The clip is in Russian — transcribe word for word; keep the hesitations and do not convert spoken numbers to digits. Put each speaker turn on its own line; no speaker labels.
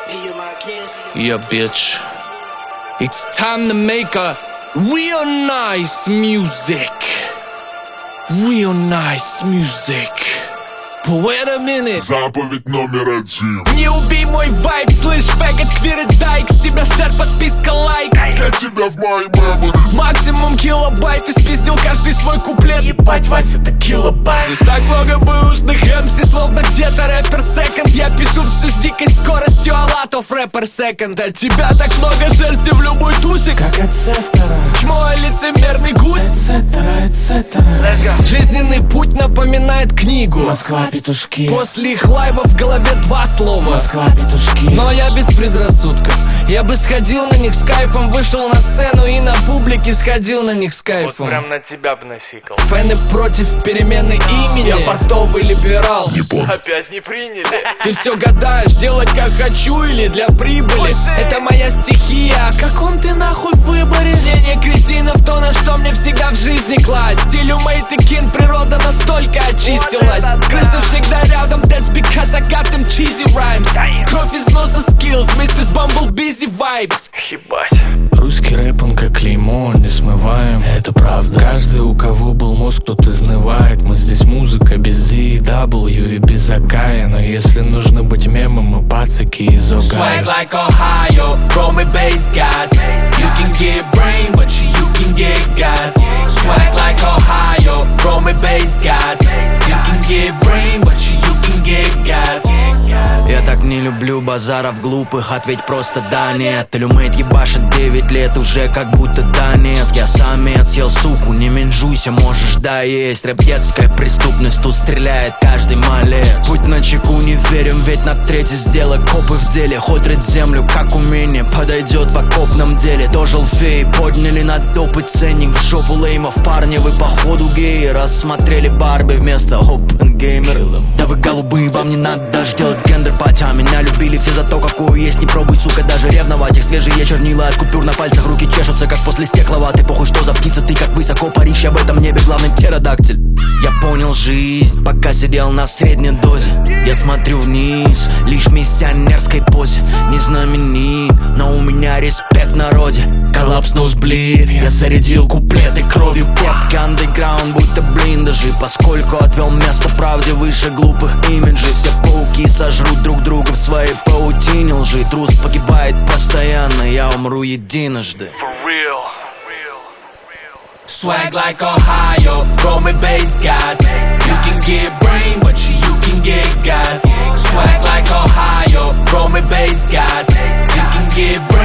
Yeah, bitch. It's time to make a real nice music. Real nice music. Wait a minute.
Заповедь номер один.
Не убей мой вайб, слышь, фэгот, квиридайк. С тебя шер, подписка, лайк.
Для тебя в моей мемори
максимум килобайт. Ты спиздил каждый свой куплет. Ебать, Вася, это килобайт. Здесь так много бэушных эм си, словно где-то рэпер секонд. Я пишу все с дикой скоростью, а латов рэпер секонд. От тебя так много жерси в любой тусе, как эцетера. Чмо, лицемерный гусь, эцетера, эцетера. Жизненный путь напоминает книгу Москва, петушки. После их лайва в голове два слова Москва, петушки. Но я без предрассудков. Я бы сходил на них с кайфом. Вышел на сцену и на публике сходил на них с кайфом.
Вот прям на тебя бы насикал.
Фэны против перемены имени. Я фартовый либерал.
Опять не приняли.
Ты все гадаешь, делать как хочу или для прибыли. Это моя стихия, о каком ты нахуй выборе? Мнение кретинов, то на что мне всегда в жизни класть. Стилю Мейтекин природа настолько очистилась. Крысы всегда рядом, that's because I got them cheesy rhymes. Кровь из носа skills вместе с Bumble Busy vibes.
Ебать.
Русский рэп, он как клеймо, не смываем. Это правда. Каждый, у кого был мозг, тот изнывает. Мы здесь музыка без ди и дабл ю и без Акая. Но если нужно быть мемом, мы пацаки из Огайо.
Swag like Ohio, roll me bass gods. You can get brain, but you, you can get guts. Swag like Ohio, roll me bass gods. You can get brain, but you, you can get guts.
Я так не люблю базаров глупых, ответь просто да, нет. Илюмейт ебашит девять лет уже как будто Донецк. Я самец, съел суку, не менжуйся, можешь да есть. Рэп детская преступность, тут стреляет каждый малец. Путь на чеку, не верим, ведь на третий сделай копы в деле. Хоть рыть землю, как умение, подойдет в окопном деле. Дожил фей, подняли на допы ценник в жопу леймов. Парни, вы походу геи, рассмотрели Барби вместо опенгеймер. Да вы голубые, вам не надо даже делать гендер пати. А меня любили все за то, какую есть. Не пробуй, сука, даже ревновать. Их свежие чернила от купюр на пальцах, руки чешутся, как после стекловаты. Похуй, что за птица, ты как высоко паришь. Я в этом небе главный птеродактиль. Я понял жизнь, пока сидел на средней дозе. Я смотрю вниз, лишь в миссионерской позе. Не знаменит, но у меня респект в народе. Коллапс, ноузблид, я зарядил куплеты кровью пепки. Андеграунд, будто блиндажи, поскольку отвел место правде выше глупых имиджей. Все пауки сожрут друг друга в своей паутине лжи. Трус погибает постоянно, я умру единожды.
Swag like Ohio, roll me bass gods. You can get brain, but you, you can get guts. Swag like Ohio, roll me bass gods. You can get brain.